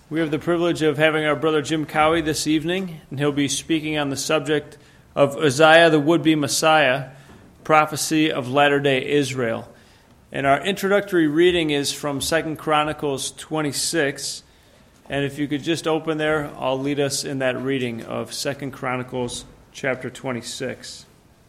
We have the privilege of having our brother Jim Cowie this evening, and he'll be speaking on the subject of Uzziah, the would-be Messiah, prophecy of latter-day Israel. And our introductory reading is from 2 Chronicles 26. And if you could just open there, I'll lead us in that reading of 2 Chronicles chapter 26.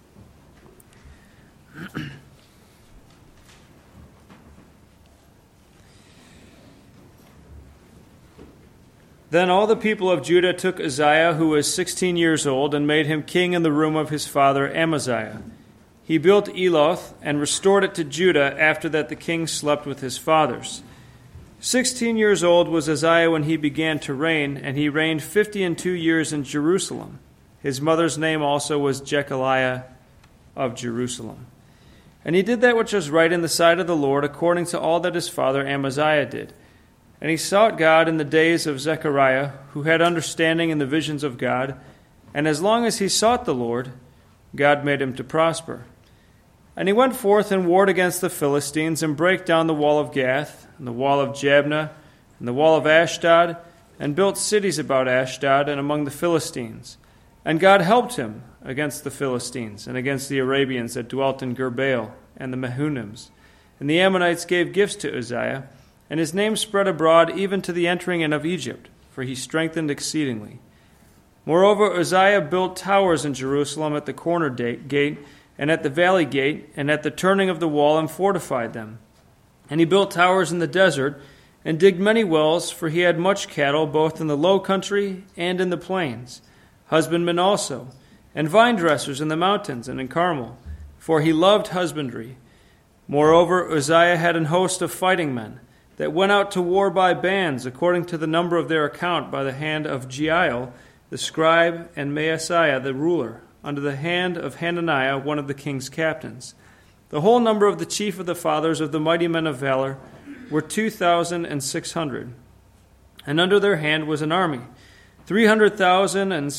Then all the people of Judah took Uzziah, who was 16 years old, and made him king in the room of his father Amaziah. He built Eloth and restored it to Judah after that the king slept with his fathers. 16 years old was Uzziah when he began to reign, and he reigned 52 years in Jerusalem. His mother's name also was Jechaliah of Jerusalem. And he did that which was right in the sight of the Lord, according to all that his father Amaziah did. And he sought God in the days of Zechariah, who had understanding in the visions of God. And as long as he sought the Lord, God made him to prosper. And he went forth and warred against the Philistines, and brake down the wall of Gath, and the wall of Jabneh, and the wall of Ashdod, and built cities about Ashdod and among the Philistines. And God helped him against the Philistines, and against the Arabians that dwelt in Gurbaal, and the Mehunims. And the Ammonites gave gifts to Uzziah, and his name spread abroad even to the entering in of Egypt, for he strengthened exceedingly. Moreover, Uzziah built towers in Jerusalem at the corner gate, and at the valley gate, and at the turning of the wall, and fortified them. And he built towers in the desert, and digged many wells, for he had much cattle, both in the low country and in the plains, husbandmen also, and vine dressers in the mountains and in Carmel, for he loved husbandry. Moreover, Uzziah had an host of fighting men, that went out to war by bands, according to the number of their account, by the hand of Jeiel, the scribe, and Maaseiah, the ruler, under the hand of Hananiah, one of the king's captains. The whole number of the chief of the fathers of the mighty men of valor were 2,600. And under their hand was an army, 300,000 and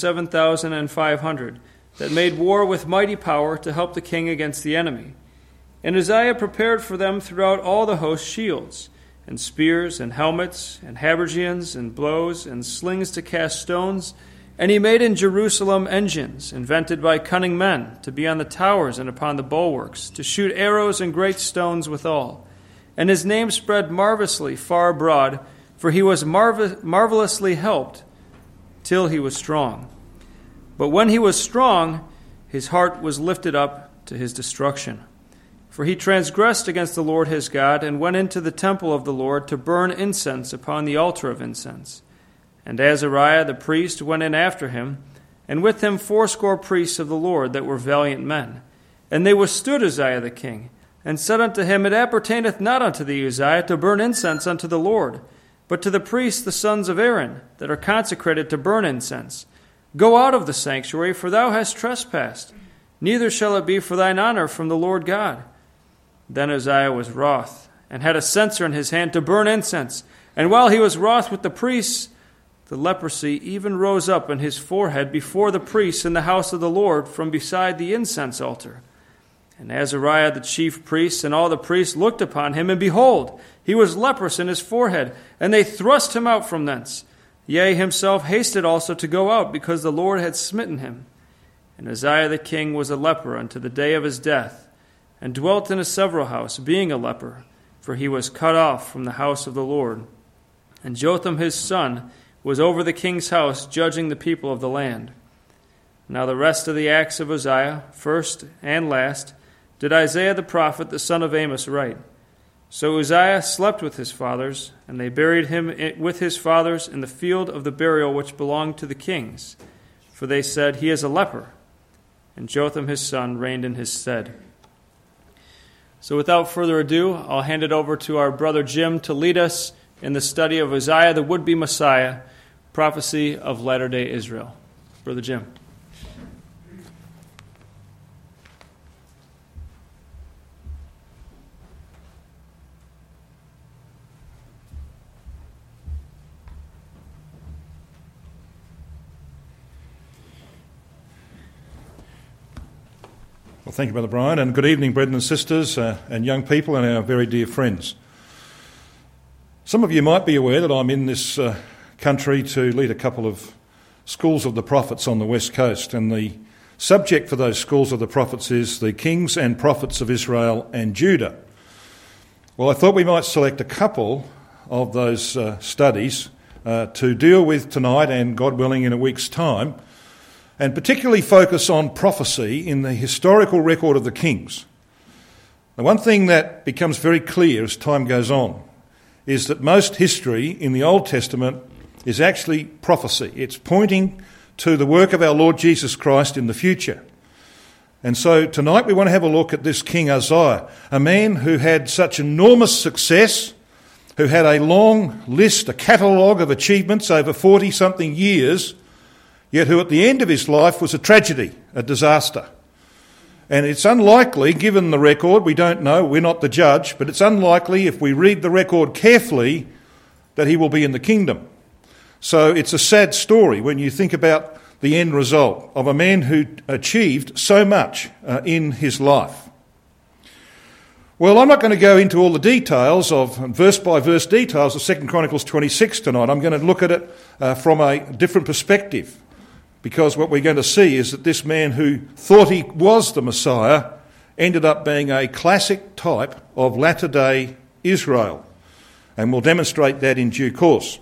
7,500, that made war with mighty power to help the king against the enemy. And Uzziah prepared for them throughout all the host shields, and spears, and helmets, and habergeons, and blows, and slings to cast stones. And he made in Jerusalem engines, invented by cunning men, to be on the towers and upon the bulwarks, to shoot arrows and great stones withal. And his name spread marvelously far abroad, for he was marvelously helped, till he was strong. But when he was strong, his heart was lifted up to his destruction. For he transgressed against the Lord his God, and went into the temple of the Lord to burn incense upon the altar of incense. And Azariah the priest went in after him, and with him 80 priests of the Lord that were valiant men. And they withstood Uzziah the king, and said unto him, It appertaineth not unto thee, Uzziah, to burn incense unto the Lord, but to the priests the sons of Aaron, that are consecrated to burn incense. Go out of the sanctuary, for thou hast trespassed. Neither shall it be for thine honor from the Lord God. Then Uzziah was wroth, and had a censer in his hand to burn incense. And while he was wroth with the priests, the leprosy even rose up on his forehead before the priests in the house of the Lord from beside the incense altar. And Azariah the chief priest and all the priests looked upon him, and behold, he was leprous in his forehead, and they thrust him out from thence. Yea, himself hasted also to go out, because the Lord had smitten him. And Uzziah the king was a leper unto the day of his death, and dwelt in a several house, being a leper, for he was cut off from the house of the Lord. And Jotham his son was over the king's house, judging the people of the land. Now the rest of the acts of Uzziah, first and last, did Isaiah the prophet, the son of Amos, write. So Uzziah slept with his fathers, and they buried him with his fathers in the field of the burial which belonged to the kings. For they said, He is a leper. And Jotham his son reigned in his stead. So without further ado, I'll hand it over to our brother Jim to lead us in the study of Uzziah, the would-be Messiah, prophecy of latter-day Israel. Brother Jim. Well, thank you, Brother Brian, and good evening, brethren and sisters, and young people, and our very dear friends. Some of you might be aware that I'm in this country to lead a couple of schools of the prophets on the west coast, and the subject for those schools of the prophets is the kings and prophets of Israel and Judah. Well, I thought we might select a couple of those studies to deal with tonight and, God willing, in a week's time, and particularly focus on prophecy in the historical record of the kings. The one thing that becomes very clear as time goes on is that most history in the Old Testament is actually prophecy. It's pointing to the work of our Lord Jesus Christ in the future. And so tonight we want to have a look at this King Uzziah, a man who had such enormous success, who had a long list, a catalogue of achievements over 40-something years, yet who at the end of his life was a tragedy, a disaster. And it's unlikely, given the record, we don't know, we're not the judge, but it's unlikely if we read the record carefully that he will be in the kingdom. So it's a sad story when you think about the end result of a man who achieved so much in his life. Well, I'm not going to go into all the details of verse-by-verse details of 2 Chronicles 26 tonight. I'm going to look at it from a different perspective, because what we're going to see is that this man who thought he was the Messiah ended up being a classic type of latter-day Israel, and we'll demonstrate that in due course.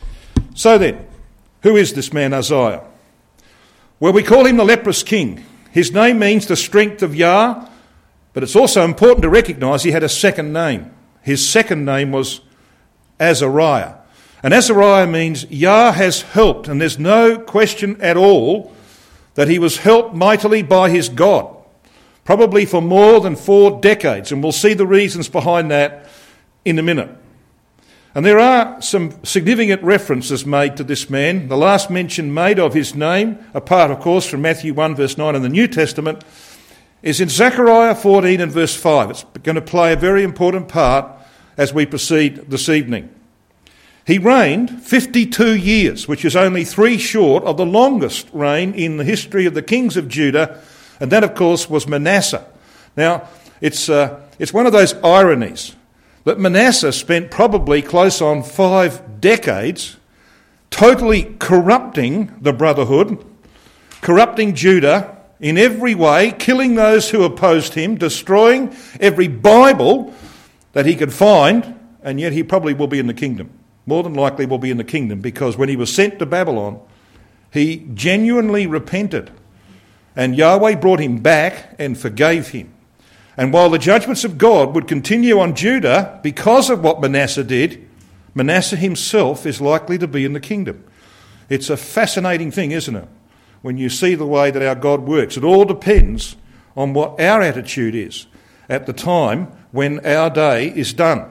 So then, who is this man Uzziah? Well, we call him the leprous king. His name means the strength of Yah, but it's also important to recognise he had a second name. His second name was Azariah. And Azariah means Yah has helped, and there's no question at all that he was helped mightily by his God, probably for more than 4 decades, and we'll see the reasons behind that in a minute. And there are some significant references made to this man. The last mention made of his name, apart of course from Matthew 1 verse 9 in the New Testament, is in Zechariah 14 and verse 5. It's going to play a very important part as we proceed this evening. He reigned 52 years, which is only 3 short of the longest reign in the history of the kings of Judah, and that of course was Manasseh. Now, it's one of those ironies that Manasseh spent probably close on 5 decades totally corrupting the brotherhood, corrupting Judah in every way, killing those who opposed him, destroying every Bible that he could find, and yet he probably will be in the kingdom. More than likely will be in the kingdom, because when he was sent to Babylon, he genuinely repented, and Yahweh brought him back and forgave him. And while the judgments of God would continue on Judah because of what Manasseh did, Manasseh himself is likely to be in the kingdom. It's a fascinating thing, isn't it? When you see the way that our God works. It all depends on what our attitude is at the time when our day is done.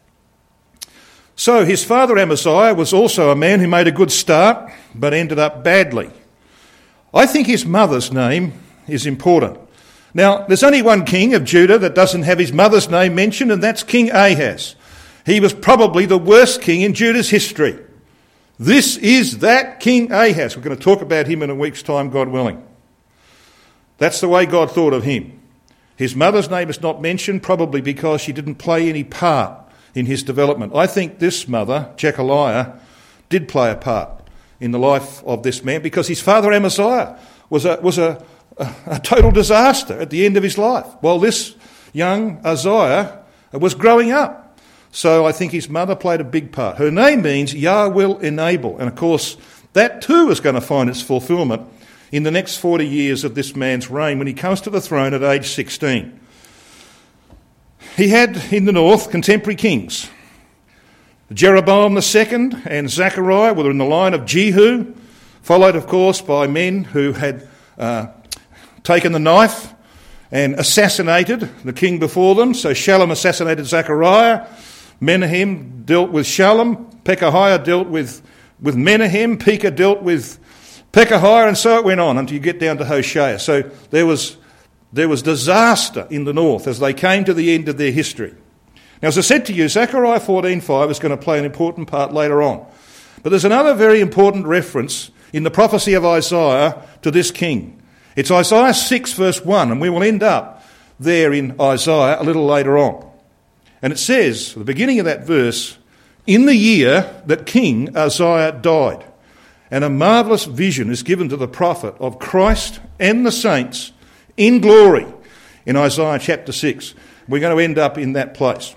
So his father Amaziah was also a man who made a good start but ended up badly. I think his mother's name is important. Now, there's only one king of Judah that doesn't have his mother's name mentioned, and that's King Ahaz. He was probably the worst king in Judah's history. This is that King Ahaz. We're going to talk about him in a week's time, God willing. That's the way God thought of him. His mother's name is not mentioned, probably because she didn't play any part in his development. I think this mother, Jechaliah, did play a part in the life of this man, because his father Amaziah was a total disaster at the end of his life, while this young Uzziah was growing up. So I think his mother played a big part. Her name means Yah will enable. And of course, that too is going to find its fulfilment in the next 40 years of this man's reign when he comes to the throne at age 16. He had in the north contemporary kings. Jeroboam II and Zechariah were in the line of Jehu, followed of course by men who had taken the knife and assassinated the king before them. So Shallum assassinated Zechariah, Menahem dealt with Shallum, Pekahiah dealt with Menahem, Pekah dealt with Pekahiah, and so it went on until you get down to Hoshea. So there was disaster in the north as they came to the end of their history. Now, as I said to you, Zechariah 14:5 is going to play an important part later on. But there's another very important reference in the prophecy of Isaiah to this king. It's Isaiah 6 verse 1, and we will end up there in Isaiah a little later on. And it says, at the beginning of that verse, in the year that King Uzziah died. And a marvellous vision is given to the prophet of Christ and the saints in glory in Isaiah chapter 6. We're going to end up in that place.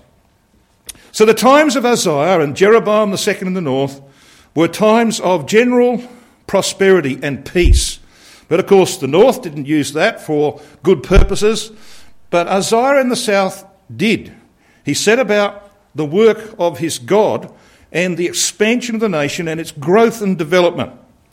So the times of Uzziah and Jeroboam the second in the north were times of general prosperity and peace. But of course the north didn't use that for good purposes, but Uzziah in the south did. He set about the work of his God and the expansion of the nation and its growth and development.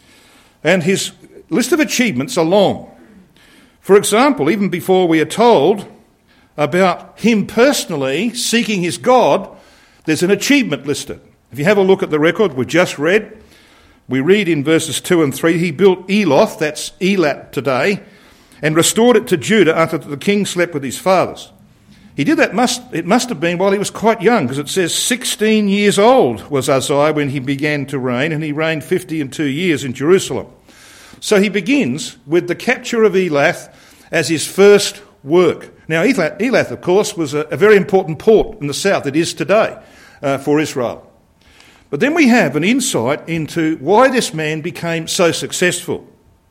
And his list of achievements are long. For example, even before we are told about him personally seeking his God, there's an achievement listed. If you have a look at the record we just read, we read in verses 2 and 3, he built Eloth, that's Elat today, and restored it to Judah after the king slept with his fathers. He did that, it must have been while he was quite young, because it says 16 years old was Uzziah when he began to reign, and he reigned 52 years in Jerusalem. So he begins with the capture of Elath as his first work. Now Elath, of course, was a very important port in the south. It is today for Israel. But then we have an insight into why this man became so successful.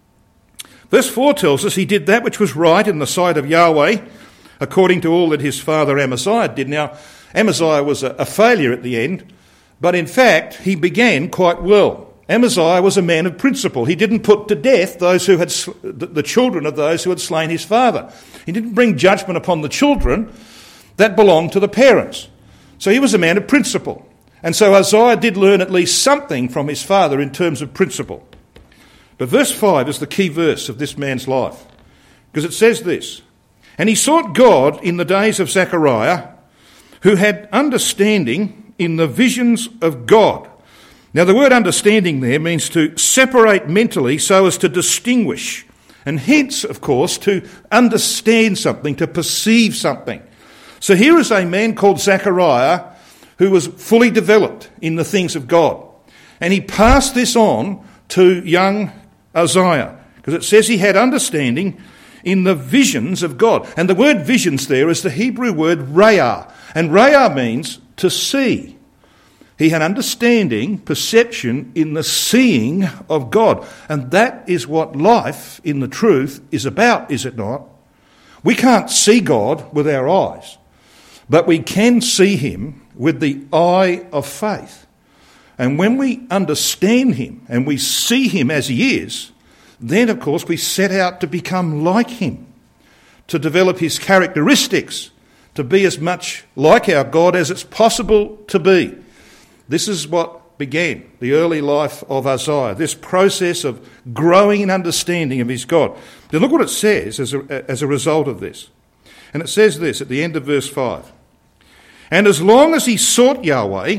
Verse 4 tells us he did that which was right in the sight of Yahweh, according to all that his father Amaziah did. Now, Amaziah was a failure at the end, but in fact, he began quite well. Amaziah was a man of principle. He didn't put to death those who had the children of those who had slain his father. He didn't bring judgment upon the children that belonged to the parents. So he was a man of principle. And so Uzziah did learn at least something from his father in terms of principle. But verse 5 is the key verse of this man's life, because it says this, "And he sought God in the days of Zechariah, who had understanding in the visions of God." Now the word understanding there means to separate mentally so as to distinguish, and hence, of course, to understand something, to perceive something. So here is a man called Zechariah who was fully developed in the things of God. And he passed this on to young Uzziah, because it says he had understanding in the visions of God. And the word visions there is the Hebrew word ra'ah, and ra'ah means to see. He had understanding, perception in the seeing of God. And that is what life in the truth is about, is it not? We can't see God with our eyes, but we can see him with the eye of faith. And when we understand him and we see him as he is, then of course we set out to become like him, to develop his characteristics, to be as much like our God as it's possible to be. This is what began the early life of Uzziah, this process of growing in understanding of his God. Now look what it says as a result of this. And it says this at the end of verse 5. "And as long as he sought Yahweh,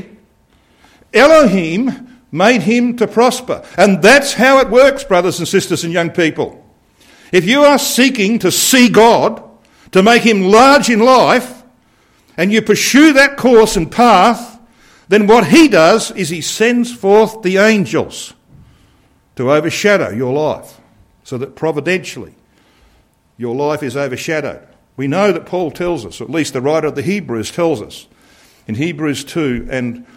Elohim made him to prosper." And that's how it works, brothers and sisters and young people. If you are seeking to see God, to make him large in life, and you pursue that course and path, then what he does is he sends forth the angels to overshadow your life, so that providentially your life is overshadowed. We know that Paul tells us, or at least the writer of the Hebrews tells us, in Hebrews 2 and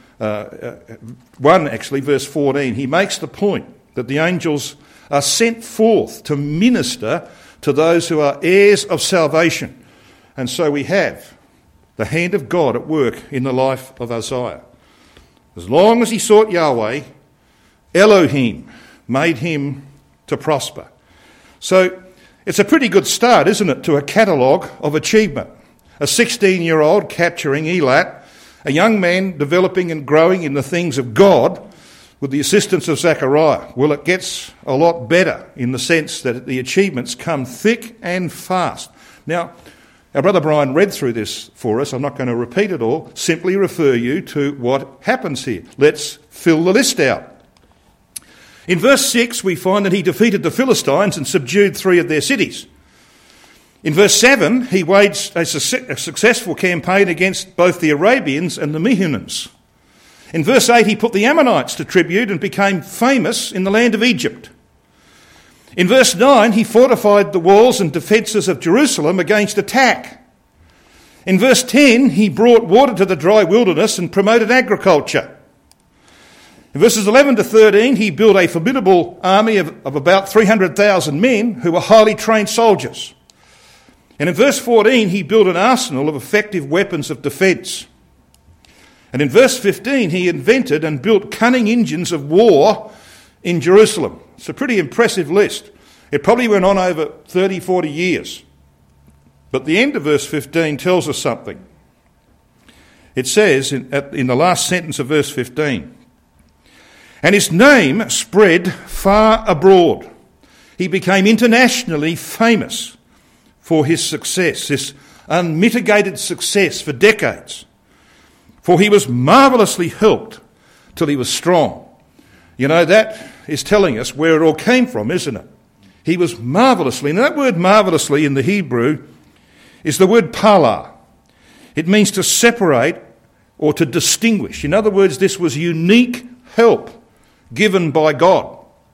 1 actually, verse 14, he makes the point that the angels are sent forth to minister to those who are heirs of salvation. And so we have the hand of God at work in the life of Uzziah. As long as he sought Yahweh, Elohim made him to prosper. So it's a pretty good start, isn't it, to a catalogue of achievement. A 16-year-old capturing Elat, a young man developing and growing in the things of God with the assistance of Zechariah. Well, it gets a lot better in the sense that the achievements come thick and fast. Now, our brother Brian read through this for us. I'm not going to repeat it all. Simply refer you to what happens here. Let's fill the list out. In verse 6, we find that he defeated the Philistines and subdued 3 of their cities. In verse 7, he waged a successful campaign against both the Arabians and the Mehunims. In verse 8, he put the Ammonites to tribute and became famous in the land of Egypt. In verse 9, he fortified the walls and defences of Jerusalem against attack. In verse 10, he brought water to the dry wilderness and promoted agriculture. In verses 11 to 13, he built a formidable army of about 300,000 men who were highly trained soldiers. And in verse 14, he built an arsenal of effective weapons of defence. And in verse 15, he invented and built cunning engines of war in Jerusalem. It's a pretty impressive list. It probably went on over 30, 40 years. But the end of verse 15 tells us something. It says in the last sentence of verse 15, "And his name spread far abroad. He became internationally famous for his success, this unmitigated success for decades. For he was marvellously helped till he was strong." You know, that is telling us where it all came from, isn't it? He was marvellously, and that word marvellously in the Hebrew is the word pala. It means to separate or to distinguish. In other words, this was unique help given by God.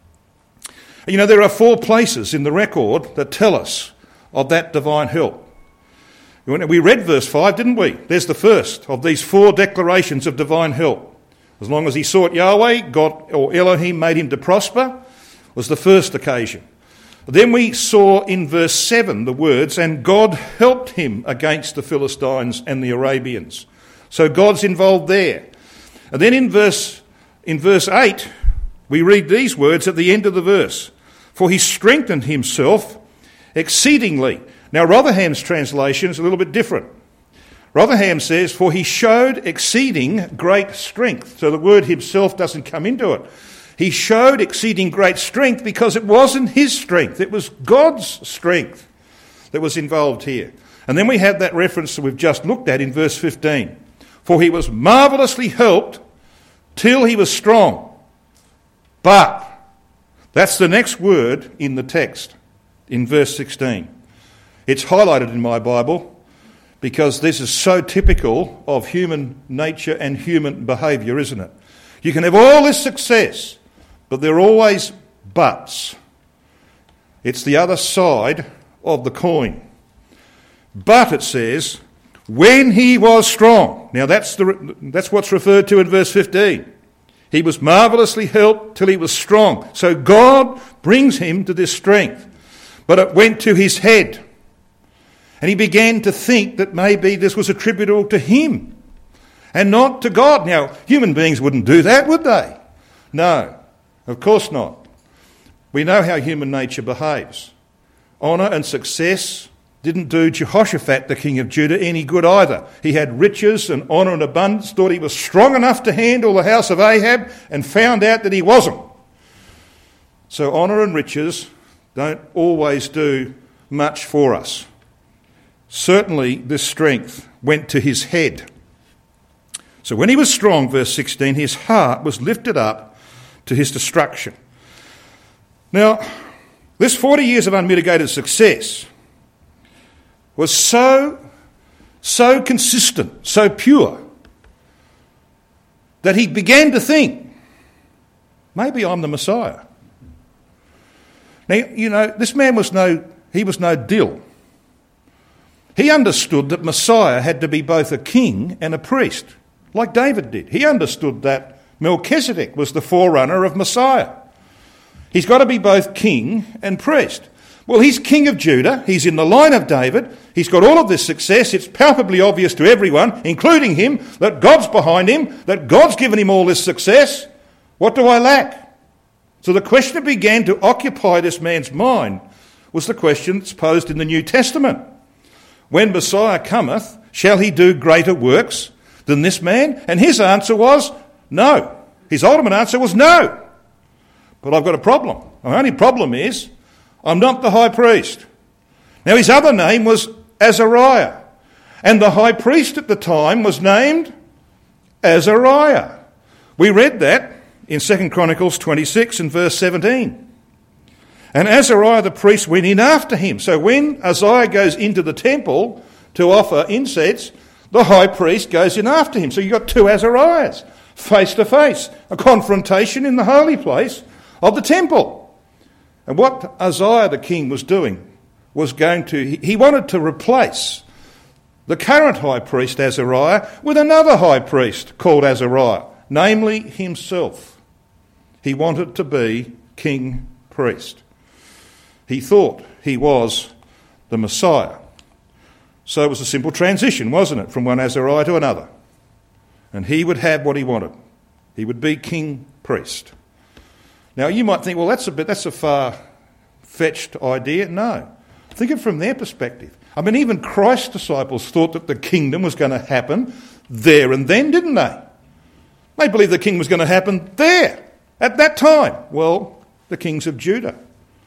You know, there are 4 places in the record that tell us of that divine help. We read verse 5, didn't we? There's the first of these 4 declarations of divine help. As long as he sought Yahweh, God or Elohim made him to prosper, was the first occasion. Then we saw in verse 7 the words, "And God helped him against the Philistines and the Arabians." So God's involved there. And then in verse 8, we read these words at the end of the verse, "For he strengthened himself exceedingly." Now Rotherham's translation is a little bit different. Rotherham says, "For he showed exceeding great strength." So the word himself doesn't come into it. He showed exceeding great strength because it wasn't his strength. It was God's strength that was involved here. And then we have that reference that we've just looked at in verse 15. "For he was marvellously helped till he was strong." But, that's the next word in the text, in verse 16. It's highlighted in my Bible because this is so typical of human nature and human behaviour, isn't it? You can have all this success, but there are always buts. It's the other side of the coin. But it says, when he was strong. Now that's what's referred to in verse 15. He was marvellously helped till he was strong. So God brings him to this strength. But it went to his head. And he began to think that maybe this was attributable to him and not to God. Now, human beings wouldn't do that, would they? No, of course not. We know how human nature behaves. Honour and success didn't do Jehoshaphat, the king of Judah, any good either. He had riches and honour and abundance, thought he was strong enough to handle the house of Ahab, and found out that he wasn't. So honour and riches don't always do much for us. Certainly this strength went to his head. So when he was strong, verse 16, his heart was lifted up to his destruction. Now, this 40 years of unmitigated success was so consistent, so pure, that he began to think, maybe I'm the Messiah. Now, you know, this man was no dill. He understood that Messiah had to be both a king and a priest, like David did. He understood that Melchizedek was the forerunner of Messiah. He's got to be both king and priest. Well, he's king of Judah. He's in the line of David. He's got all of this success. It's palpably obvious to everyone, including him, that God's behind him, that God's given him all this success. What do I lack? So the question that began to occupy this man's mind was the question that's posed in the New Testament. When Messiah cometh, shall he do greater works than this man? And his answer was no. His ultimate answer was no. But I've got a problem. My only problem is I'm not the high priest. Now his other name was Azariah. And the high priest at the time was named Azariah. We read that in 2 Chronicles 26 and verse 17. And Azariah the priest went in after him. So when Uzziah goes into the temple to offer incense, the high priest goes in after him. So you've got 2 Azariahs, face to face, a confrontation in the holy place of the temple. And what Uzziah the king was doing was he wanted to replace the current high priest Azariah with another high priest called Azariah, namely himself. He wanted to be king priest. He thought he was the Messiah. So it was a simple transition, wasn't it, from one Azariah to another. And he would have what he wanted. He would be king priest. Now you might think, well, that's a far-fetched idea. No. Think of it from their perspective. I mean, even Christ's disciples thought that the kingdom was going to happen there and then, didn't they? They believed the king was going to happen there, at that time. Well, the kings of Judah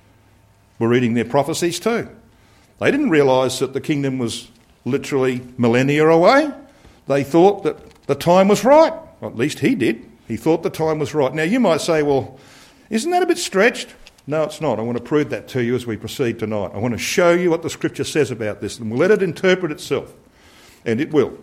were reading their prophecies too. They didn't realise that the kingdom was literally millennia away. They thought that the time was right. Or at least he did. He thought the time was right. Now you might say, well, isn't that a bit stretched? No, it's not. I want to prove that to you as we proceed tonight. I want to show you what the Scripture says about this, and we'll let it interpret itself. And it will.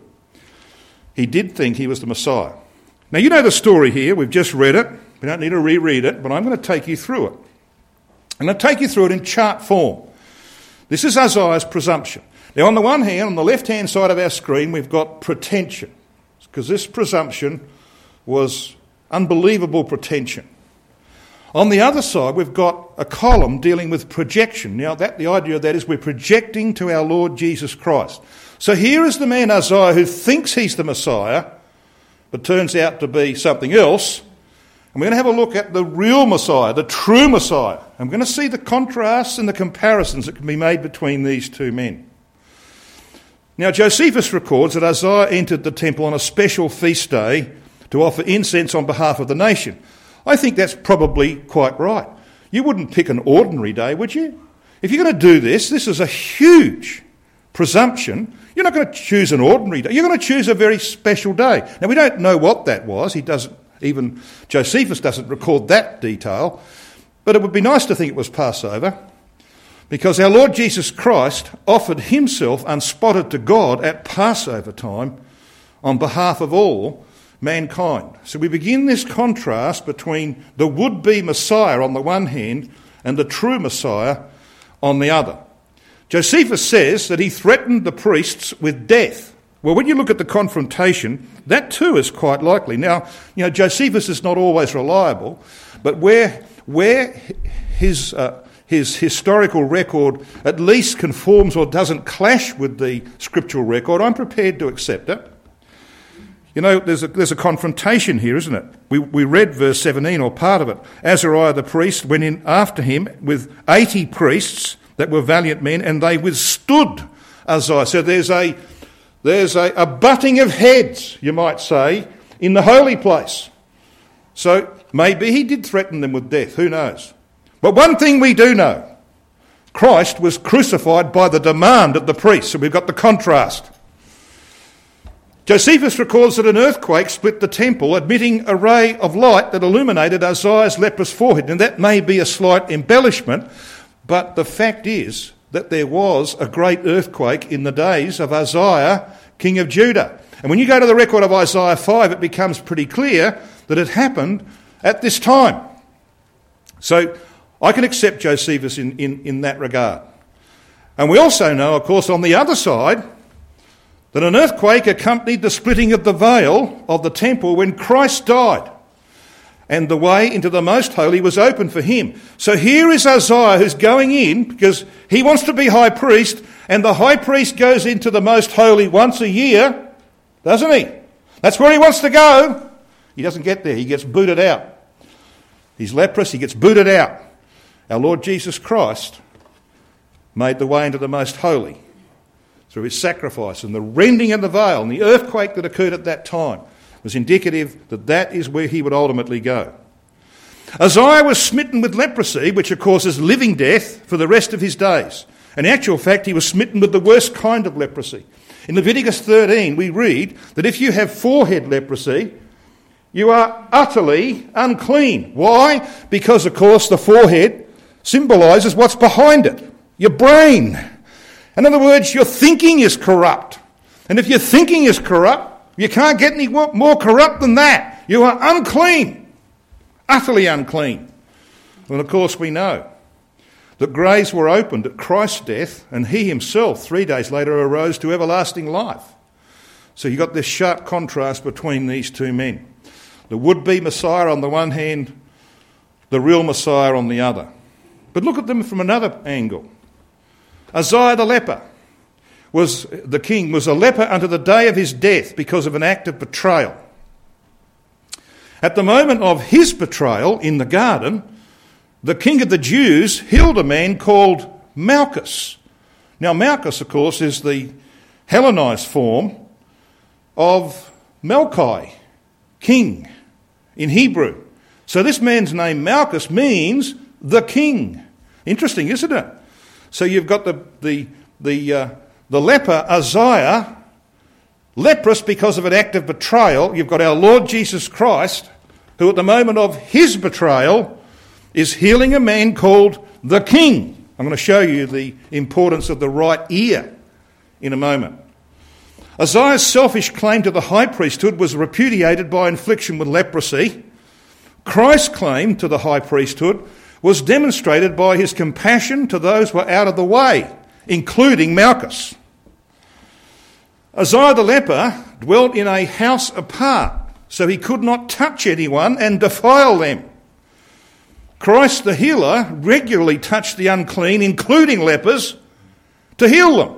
He did think he was the Messiah. Now, you know the story here. We've just read it. We don't need to reread it, but I'm going to take you through it. I'm going to take you through it in chart form. This is Isaiah's presumption. Now, on the one hand, on the left-hand side of our screen, we've got pretension, because this presumption was unbelievable pretension. On the other side, we've got a column dealing with projection. Now, the idea of that is we're projecting to our Lord Jesus Christ. So here is the man Isaiah who thinks he's the Messiah, but turns out to be something else. And we're going to have a look at the real Messiah, the true Messiah. I'm going to see the contrasts and the comparisons that can be made between these two men. Now, Josephus records that Isaiah entered the temple on a special feast day to offer incense on behalf of the nation. I think that's probably quite right. You wouldn't pick an ordinary day, would you? If you're going to do this is a huge presumption. You're not going to choose an ordinary day. You're going to choose a very special day. Now, we don't know what that was. Even Josephus doesn't record that detail. But it would be nice to think it was Passover, because our Lord Jesus Christ offered himself unspotted to God at Passover time on behalf of all mankind. So we begin this contrast between the would-be Messiah on the one hand and the true Messiah on the other. Josephus says that he threatened the priests with death. Well, when you look at the confrontation, that too is quite likely. Now, Josephus is not always reliable, but where his historical record at least conforms or doesn't clash with the scriptural record, I'm prepared to accept it. There's a confrontation here, isn't it? We read verse 17, or part of it. Azariah the priest went in after him with 80 priests that were valiant men, and they withstood Isaiah. So there's a butting of heads, you might say, in the holy place. So maybe he did threaten them with death, who knows? But one thing we do know, Christ was crucified by the demand of the priests, so we've got the contrast. Josephus records that an earthquake split the temple, admitting a ray of light that illuminated Isaiah's leprous forehead. And that may be a slight embellishment, but the fact is that there was a great earthquake in the days of Isaiah, king of Judah. And when you go to the record of Isaiah 5, it becomes pretty clear that it happened at this time. So I can accept Josephus in that regard. And we also know, of course, on the other side, that an earthquake accompanied the splitting of the veil of the temple when Christ died, and the way into the Most Holy was open for him. So here is Isaiah who's going in because he wants to be high priest, and the high priest goes into the Most Holy once a year, doesn't he? That's where he wants to go. He doesn't get there. He gets booted out. He's leprous. He gets booted out. Our Lord Jesus Christ made the way into the Most Holy through his sacrifice, and the rending of the veil and the earthquake that occurred at that time was indicative that that is where he would ultimately go. Isaiah was smitten with leprosy, which of course is living death, for the rest of his days. In actual fact, he was smitten with the worst kind of leprosy. In Leviticus 13, we read that if you have forehead leprosy, you are utterly unclean. Why? Because, of course, the forehead symbolises what's behind it, your brain. In other words, your thinking is corrupt. And if your thinking is corrupt, you can't get any more corrupt than that. You are unclean, utterly unclean. And of course we know that graves were opened at Christ's death, and he himself 3 days later arose to everlasting life. So you've got this sharp contrast between these two men. The would-be Messiah on the one hand the real Messiah on the other. But look at them from another angle. Uzziah the leper was a leper unto the day of his death because of an act of betrayal. At the moment of his betrayal in the garden, the king of the Jews healed a man called Malchus. Now Malchus, of course, is the Hellenized form of Melchi, king, in Hebrew. So this man's name Malchus means the king. Interesting, isn't it? So you've got the leper Uzziah, leprous because of an act of betrayal. You've got our Lord Jesus Christ, who at the moment of his betrayal is healing a man called the king. I'm going to show you the importance of the right ear in a moment. Uzziah's selfish claim to the high priesthood was repudiated by infliction with leprosy. Christ's claim to the high priesthood was demonstrated by his compassion to those who were out of the way, including Malchus. Uzziah the leper dwelt in a house apart, so he could not touch anyone and defile them. Christ the healer regularly touched the unclean, including lepers, to heal them.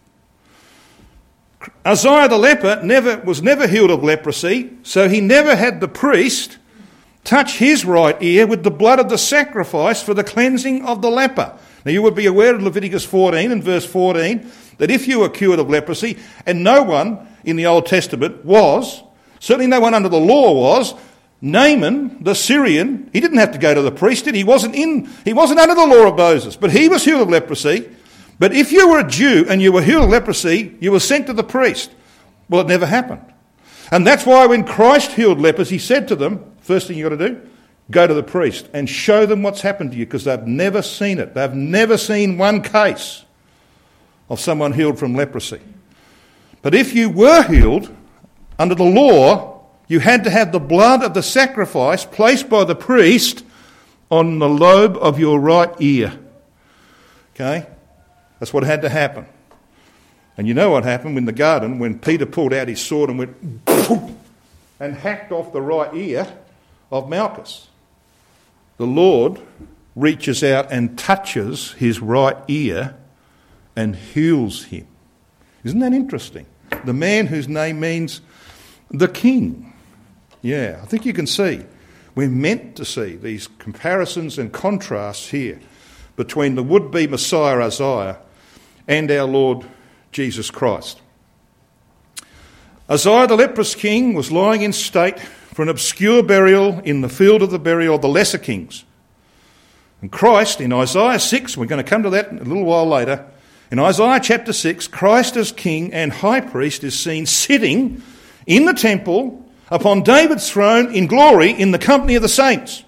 Uzziah the leper was never healed of leprosy, so he never had the priest touch his right ear with the blood of the sacrifice for the cleansing of the leper. Now you would be aware of Leviticus 14 and verse 14 that if you were cured of leprosy, and no one in the Old Testament was, certainly no one under the law was, Naaman the Syrian, he didn't have to go to the priest, he wasn't under the law of Moses, but he was healed of leprosy. But if you were a Jew and you were healed of leprosy, you were sent to the priest. Well, it never happened. And that's why when Christ healed lepers, he said to them, first thing you've got to do, go to the priest and show them what's happened to you, because they've never seen it. They've never seen one case of someone healed from leprosy. But if you were healed under the law, you had to have the blood of the sacrifice placed by the priest on the lobe of your right ear. Okay? That's what had to happen. And you know what happened in the garden when Peter pulled out his sword and went and hacked off the right ear of Malchus. The Lord reaches out and touches his right ear and heals him. Isn't that interesting? The man whose name means the king. Yeah, I think you can see. We're meant to see these comparisons and contrasts here between the would-be Messiah Uzziah and our Lord Jesus Christ. Uzziah the leprous king was lying in state for an obscure burial in the field of the burial of the lesser kings. And Christ, in Isaiah 6, we're going to come to that a little while later, in Isaiah chapter 6, Christ as king and high priest is seen sitting in the temple upon David's throne in glory in the company of the saints.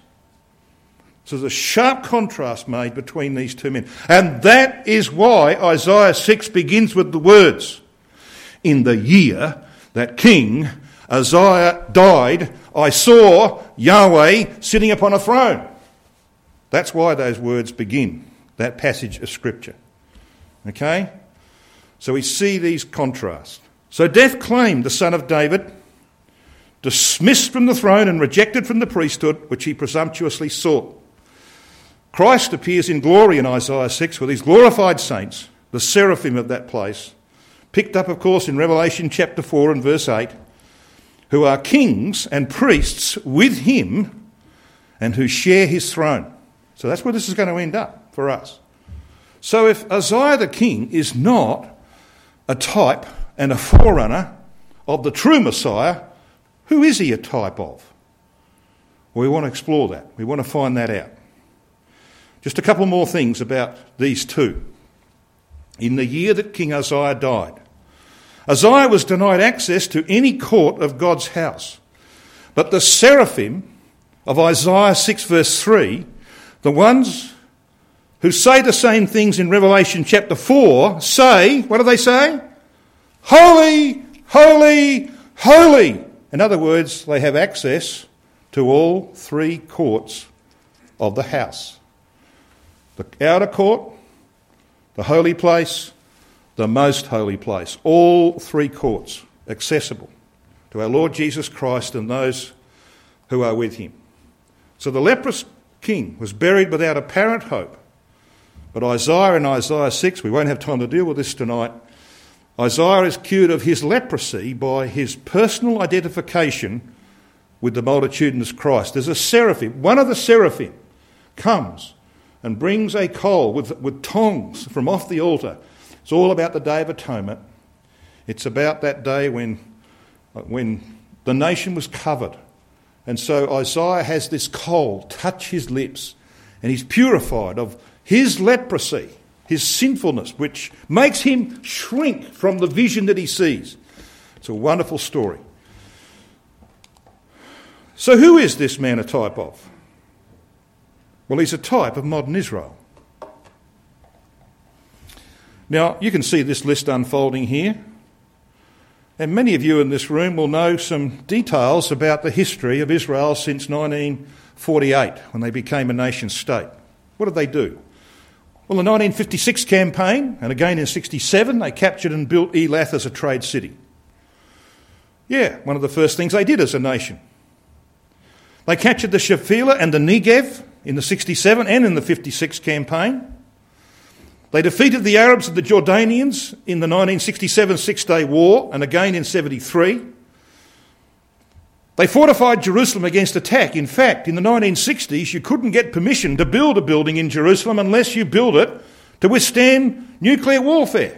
So there's a sharp contrast made between these two men. And that is why Isaiah 6 begins with the words, in the year that King Uzziah died, I saw Yahweh sitting upon a throne. That's why those words begin, that passage of Scripture. Okay? So we see these contrasts. So death claimed the son of David, dismissed from the throne and rejected from the priesthood, which he presumptuously sought. Christ appears in glory in Isaiah 6 with his glorified saints, the seraphim of that place, picked up, of course, in Revelation chapter 4 and verse 8, who are kings and priests with him and who share his throne. So that's where this is going to end up for us. So if Uzziah the king is not a type and a forerunner of the true Messiah, who is he a type of? Well, we want to explore that. We want to find that out. Just a couple more things about these two. In the year that King Uzziah died, Uzziah was denied access to any court of God's house. But the seraphim of Isaiah 6 verse 3, the ones who say the same things in Revelation chapter 4, say, what do they say? Holy, holy, holy. In other words, they have access to all three courts of the house. The outer court, the holy place, the most holy place. All three courts accessible to our Lord Jesus Christ and those who are with him. So the leprous king, was buried without apparent hope. But Isaiah in Isaiah 6, we won't have time to deal with this tonight, Isaiah is cured of his leprosy by his personal identification with the multitudinous Christ. There's a seraphim, one of the seraphim comes and brings a coal with tongs from off the altar. It's all about the Day of Atonement. It's about that day when the nation was covered. And so Isaiah has this coal touch his lips, and he's purified of his leprosy, his sinfulness, which makes him shrink from the vision that he sees. It's a wonderful story. So who is this man a type of? Well, he's a type of modern Israel. Now, you can see this list unfolding here. And many of you in this room will know some details about the history of Israel since 1948, when they became a nation state. What did they do? Well, the 1956 campaign, and again in 67, they captured and built Elath as a trade city. Yeah, one of the first things they did as a nation. They captured the Shephelah and the Negev in the 67 and in the 56 campaign. They defeated the Arabs and the Jordanians in the 1967 Six-Day War and again in 73. They fortified Jerusalem against attack. In fact, in the 1960s, you couldn't get permission to build a building in Jerusalem unless you built it to withstand nuclear warfare.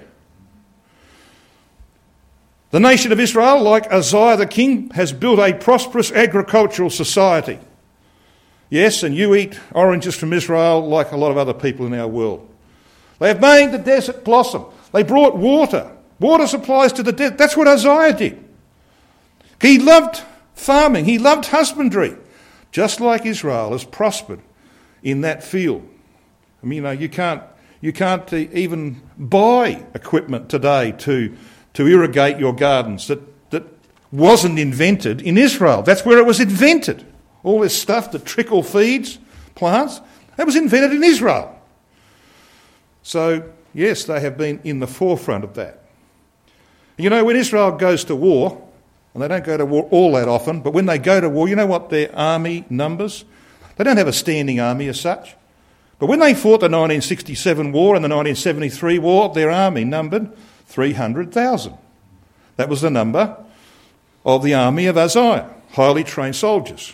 The nation of Israel, like Uzziah the king, has built a prosperous agricultural society. Yes, and you eat oranges from Israel like a lot of other people in our world. They have made the desert blossom. They brought water supplies to the desert. That's what Uzziah did. He loved farming. He loved husbandry, just like Israel has prospered in that field. I mean, you can't even buy equipment today to irrigate your gardens that wasn't invented in Israel. That's where it was invented. All this stuff that trickle feeds plants, that was invented in Israel. So, yes, they have been in the forefront of that. You know, when Israel goes to war, and they don't go to war all that often, but when they go to war, you know what their army numbers? They don't have a standing army as such. But when they fought the 1967 war and the 1973 war, their army numbered 300,000. That was the number of the army of Uzziah, highly trained soldiers.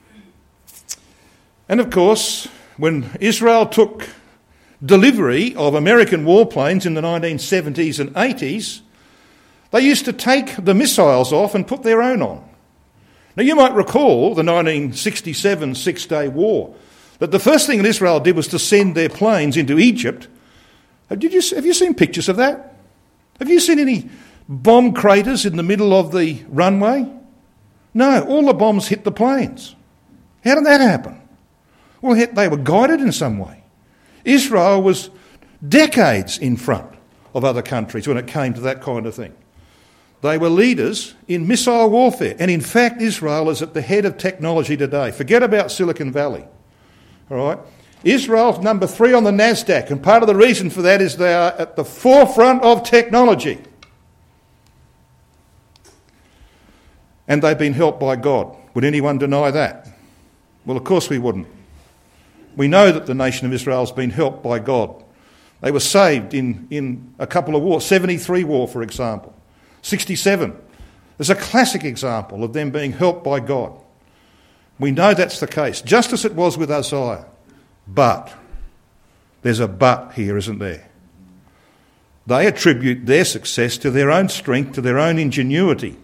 And of course, when Israel took delivery of American warplanes in the 1970s and 80s, they used to take the missiles off and put their own on. Now, you might recall the 1967 Six-Day War, that the first thing that Israel did was to send their planes into Egypt. Have you seen pictures of that? Have you seen any bomb craters in the middle of the runway? No, all the bombs hit the planes. How did that happen? Well, they were guided in some way. Israel was decades in front of other countries when it came to that kind of thing. They were leaders in missile warfare. And in fact, Israel is at the head of technology today. Forget about Silicon Valley. All right? Israel's number 3 on the NASDAQ. And part of the reason for that is they are at the forefront of technology. And they've been helped by God. Would anyone deny that? Well, of course we wouldn't. We know that the nation of Israel has been helped by God. They were saved in a couple of wars, 73 war, for example, 67. There's a classic example of them being helped by God. We know that's the case, just as it was with Uzziah. But, there's a but here, isn't there? They attribute their success to their own strength, to their own ingenuity.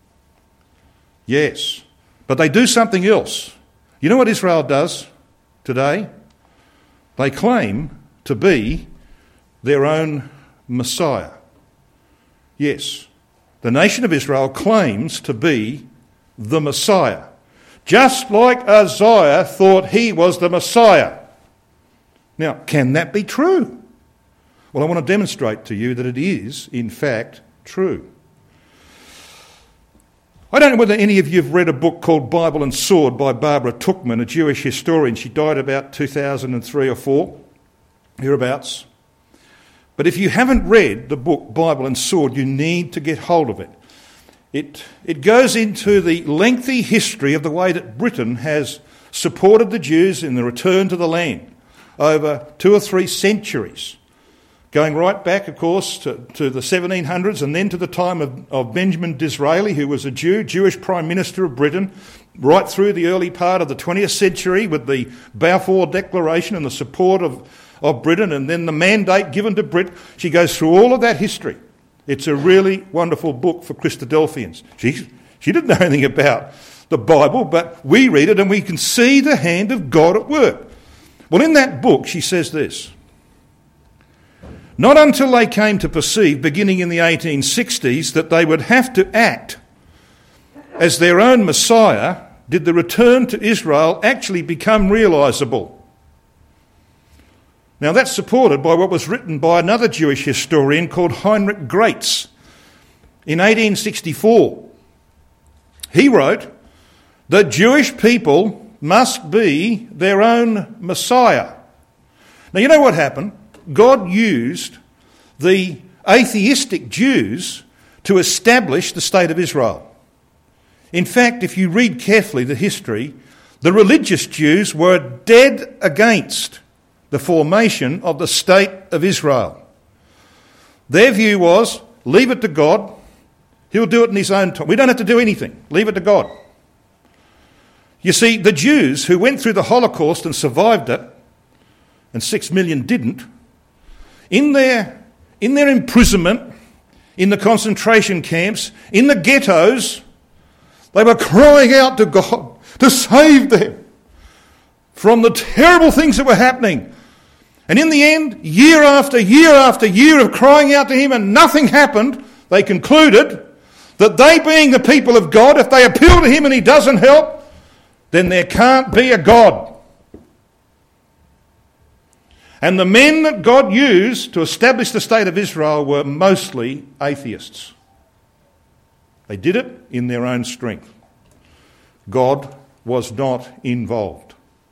Yes, but they do something else. You know what Israel does today? They claim to be their own Messiah. Yes, the nation of Israel claims to be the Messiah, just like Uzziah thought he was the Messiah. Now, can that be true? Well, I want to demonstrate to you that it is, in fact, true. I don't know whether any of you have read a book called Bible and Sword by Barbara Tuchman, a Jewish historian. She died about 2003 or 4, hereabouts. But if you haven't read the book Bible and Sword, you need to get hold of it. It goes into the lengthy history of the way that Britain has supported the Jews in the return to the land over 2 or 3 centuries, going right back, of course, to the 1700s and then to the time of Benjamin Disraeli, who was a Jewish Prime Minister of Britain, right through the early part of the 20th century with the Balfour Declaration and the support of Britain, and then the mandate given to Britain. She goes through all of that history. It's a really wonderful book for Christadelphians. She didn't know anything about the Bible, but we read it and we can see the hand of God at work. Well, in that book, she says this: not until they came to perceive, beginning in the 1860s, that they would have to act as their own Messiah, did the return to Israel actually become realisable. Now, that's supported by what was written by another Jewish historian called Heinrich Graetz in 1864. He wrote, "The Jewish people must be their own Messiah." Now, you know what happened? God used the atheistic Jews to establish the state of Israel. In fact, if you read carefully the history, the religious Jews were dead against the formation of the state of Israel. Their view was, leave it to God. He'll do it in his own time. We don't have to do anything. Leave it to God. You see, the Jews who went through the Holocaust and survived it, and 6 million didn't, in their imprisonment, in the concentration camps, in the ghettos, they were crying out to God to save them from the terrible things that were happening. And in the end, year after year after year of crying out to him and nothing happened, they concluded that they, being the people of God, if they appeal to him and he doesn't help, then there can't be a God. And the men that God used to establish the state of Israel were mostly atheists. They did it in their own strength. God was not involved.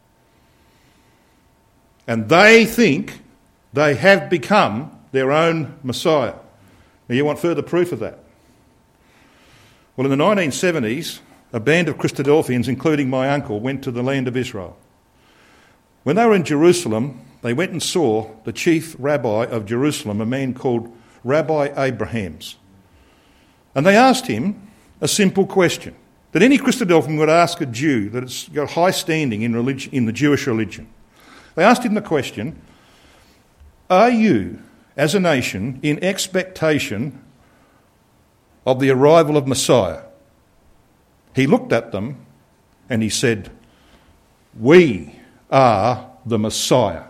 And they think they have become their own Messiah. Now, you want further proof of that? Well, in the 1970s, a band of Christadelphians, including my uncle, went to the land of Israel. When they were in Jerusalem, they went and saw the chief rabbi of Jerusalem, a man called Rabbi Abrahams. And they asked him a simple question that any Christadelphian would ask a Jew that's got high standing in the Jewish religion. They asked him the question, are you, as a nation, in expectation of the arrival of Messiah? He looked at them and he said, we are the Messiah.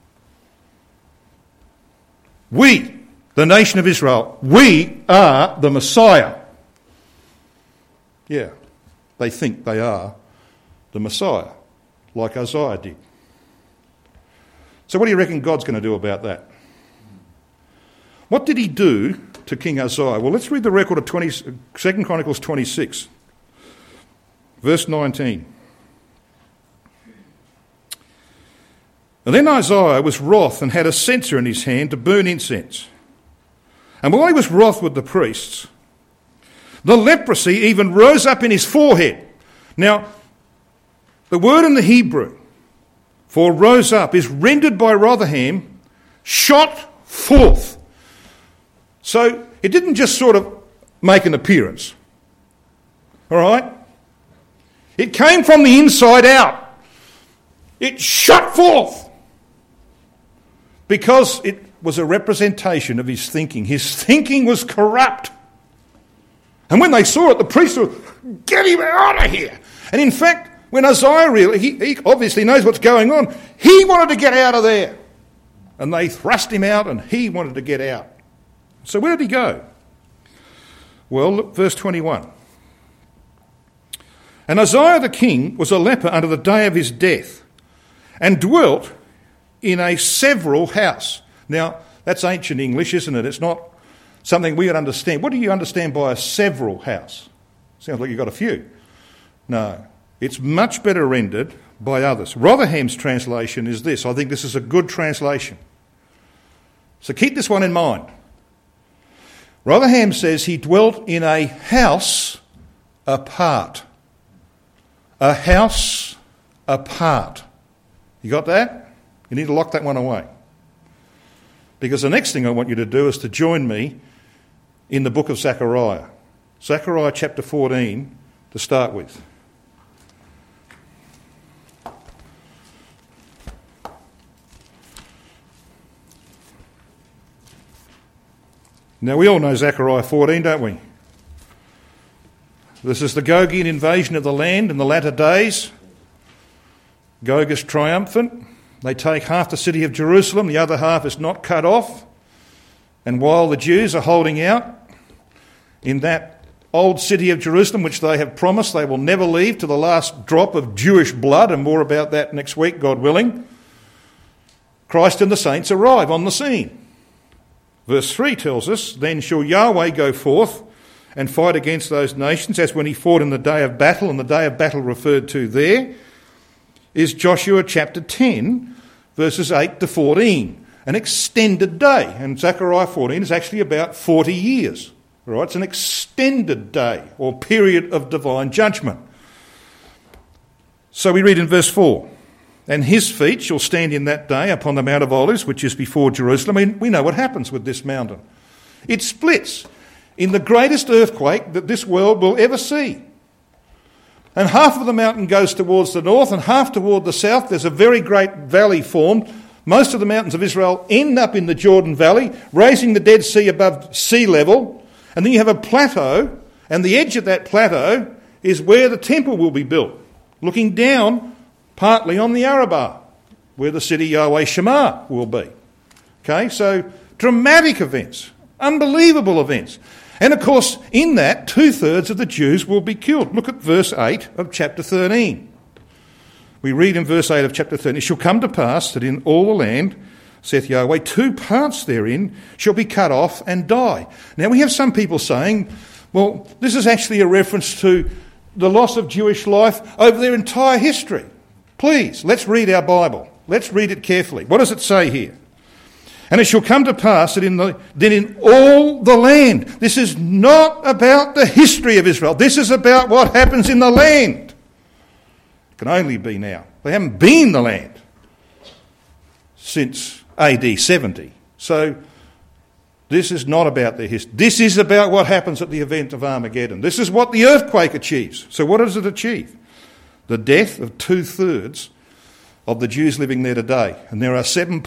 We, the nation of Israel, we are the Messiah. Yeah, they think they are the Messiah, like Isaiah did. So what do you reckon God's going to do about that? What did he do to King Uzziah? Well, let's read the record of 2 Chronicles 26, verse 19. And then Uzziah was wroth and had a censer in his hand to burn incense. And while he was wroth with the priests, the leprosy even rose up in his forehead. Now, the word in the Hebrew for rose up is rendered by Rotherham, shot forth. So it didn't just sort of make an appearance. All right? It came from the inside out. It shot forth. Because it was a representation of his thinking. His thinking was corrupt. And when they saw it, the priests were, get him out of here. And in fact, when Uzziah he obviously knows what's going on, he wanted to get out of there. And they thrust him out and he wanted to get out. So where did he go? Well, look, verse 21. And Uzziah the king was a leper unto the day of his death, and dwelt in a several house. Now, that's ancient English, isn't it? It's not something we would understand. What do you understand by a several house? Sounds like you've got a few. No, it's much better rendered by others. Rotherham's translation is this. I think this is a good translation. So keep this one in mind. Rotherham says he dwelt in a house apart. A house apart. You got that? You need to lock that one away. Because the next thing I want you to do is to join me in the book of Zechariah. Zechariah chapter 14 to start with. Now we all know Zechariah 14, don't we? This is the Gogian invasion of the land in the latter days. Gog is triumphant. They take half the city of Jerusalem, the other half is not cut off. And while the Jews are holding out in that old city of Jerusalem, which they have promised they will never leave to the last drop of Jewish blood, and more about that next week, God willing, Christ and the saints arrive on the scene. Verse 3 tells us, "Then shall Yahweh go forth and fight against those nations, as when he fought in the day of battle," and the day of battle referred to there is Joshua chapter 10, verses 8 to 14, an extended day. And Zechariah 14 is actually about 40 years. Right? It's an extended day or period of divine judgment. So we read in verse 4, "And his feet shall stand in that day upon the Mount of Olives, which is before Jerusalem." I mean, we know what happens with this mountain. It splits in the greatest earthquake that this world will ever see. And half of the mountain goes towards the north and half toward the south. There's a very great valley formed. Most of the mountains of Israel end up in the Jordan Valley, raising the Dead Sea above sea level. And then you have a plateau, and the edge of that plateau is where the temple will be built, looking down partly on the Arabah, where the city Yahweh Shammah will be. Okay, so dramatic events, unbelievable events. And of course, in that, 2/3 of the Jews will be killed. Look at verse 8 of chapter 13. We read in verse 8 of chapter 13, "It shall come to pass that in all the land, saith Yahweh, 2 parts therein shall be cut off and die." Now we have some people saying, well, this is actually a reference to the loss of Jewish life over their entire history. Please, let's read our Bible. Let's read it carefully. What does it say here? "And it shall come to pass that in all the land." This is not about the history of Israel. This is about what happens in the land. It can only be now. They haven't been in the land since AD 70. So this is not about their history. This is about what happens at the event of Armageddon. This is what the earthquake achieves. So what does it achieve? The death of 2/3 of the Jews living there today. And there are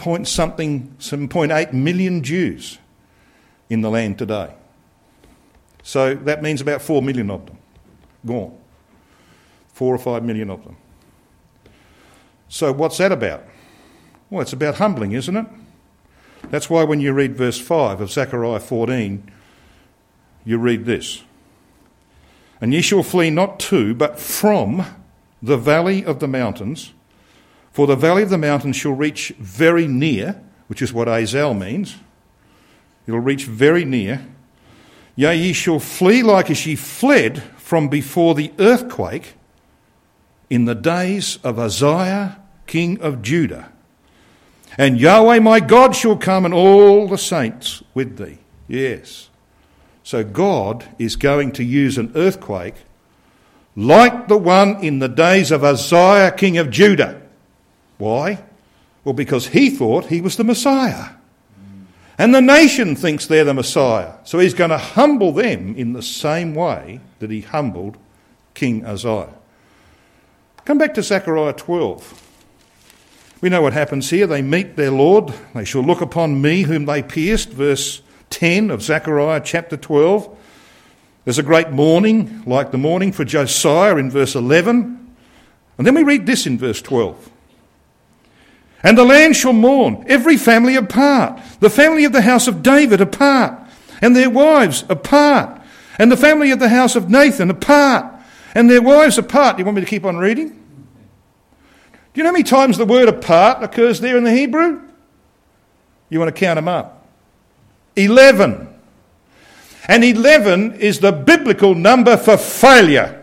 7.8 million Jews in the land today. So that means about 4 million of them gone. 4 or 5 million of them. So what's that about? Well, it's about humbling, isn't it? That's why when you read verse 5 of Zechariah 14, you read this. "And ye shall flee not to, but from the valley of the mountains, for the valley of the mountains shall reach very near," which is what Azel means. It'll reach very near. "Yea, ye shall flee like as ye fled from before the earthquake in the days of Uzziah, king of Judah. And Yahweh my God shall come, and all the saints with thee." Yes. So God is going to use an earthquake like the one in the days of Uzziah, king of Judah. Why? Well, because he thought he was the Messiah. And the nation thinks they're the Messiah. So he's going to humble them in the same way that he humbled King Uzziah. Come back to Zechariah 12. We know what happens here. They meet their Lord. "They shall look upon me whom they pierced," verse 10 of Zechariah chapter 12. There's a great mourning, like the mourning for Josiah in verse 11. And then we read this in verse 12. "And the land shall mourn, every family apart, the family of the house of David apart, and their wives apart, and the family of the house of Nathan apart, and their wives apart." Do you want me to keep on reading? Do you know how many times the word apart occurs there in the Hebrew? You want to count them up? 11. And 11 is the biblical number for failure.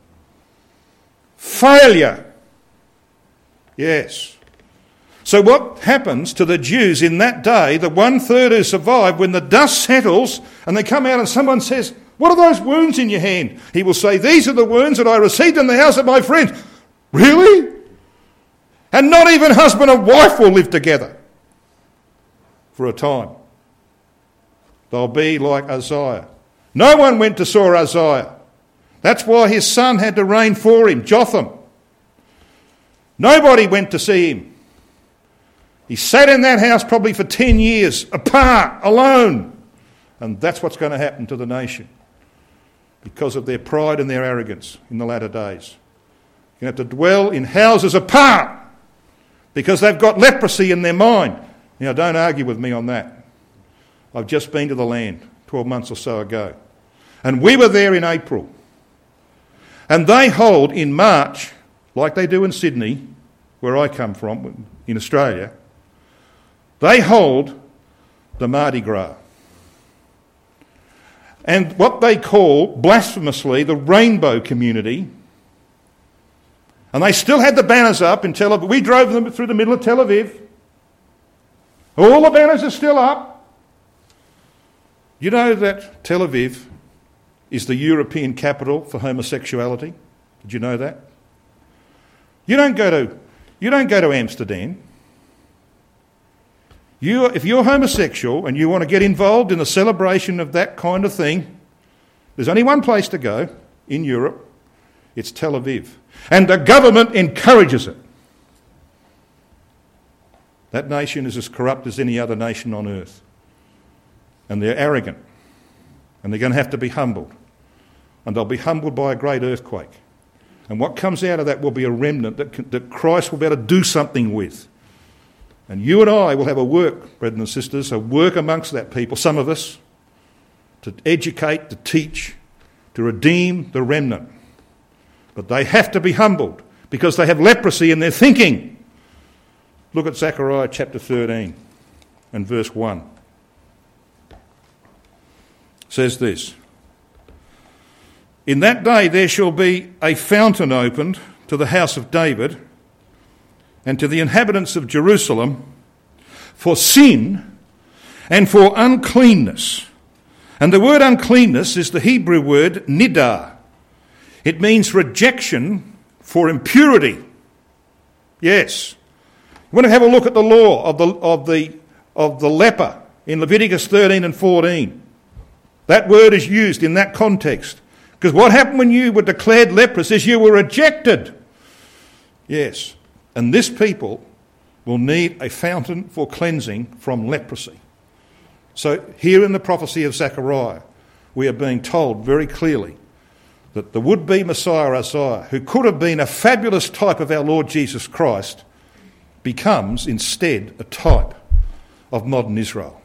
Failure. Yes. So what happens to the Jews in that day, the 1/3 who survive, when the dust settles and they come out and someone says, "What are those wounds in your hand?" He will say, "These are the wounds that I received in the house of my friends." "Really? And not even husband and wife will live together for a time. They'll be like Uzziah. No one went to saw Uzziah. That's why his son had to reign for him, Jotham. Nobody went to see him. He sat in that house probably for 10 years, apart, alone. And that's what's going to happen to the nation because of their pride and their arrogance in the latter days. You're going to have to dwell in houses apart because they've got leprosy in their mind. Now, don't argue with me on that. I've just been to the land 12 months or so ago. And we were there in April. And they hold in March, like they do in Sydney, where I come from, in Australia, they hold the Mardi Gras. And what they call, blasphemously, the rainbow community. And they still had the banners up in Tel Aviv. We drove them through the middle of Tel Aviv. All the banners are still up. You know that Tel Aviv is the European capital for homosexuality? Did you know that? You don't go to Amsterdam. If you're homosexual and you want to get involved in the celebration of that kind of thing, there's only one place to go in Europe. It's Tel Aviv. And the government encourages it. That nation is as corrupt as any other nation on earth. And they're arrogant. And they're going to have to be humbled. And they'll be humbled by a great earthquake. And what comes out of that will be a remnant that Christ will be able to do something with. And you and I will have a work, brethren and sisters, a work amongst that people, some of us, to educate, to teach, to redeem the remnant. But they have to be humbled because they have leprosy in their thinking. Look at Zechariah chapter 13 and verse 1. It says this: In that day there shall be a fountain opened to the house of David and to the inhabitants of Jerusalem for sin and for uncleanness. And the word uncleanness is the Hebrew word nidar. It means rejection for impurity. Yes. You want to have a look at the law of the leper in Leviticus 13 and 14. That word is used in that context. Because what happened when you were declared leprous is you were rejected. Yes. And this people will need a fountain for cleansing from leprosy. So here in the prophecy of Zechariah, we are being told very clearly that the would-be Messiah Uzziah, who could have been a fabulous type of our Lord Jesus Christ, becomes instead a type of modern Israel.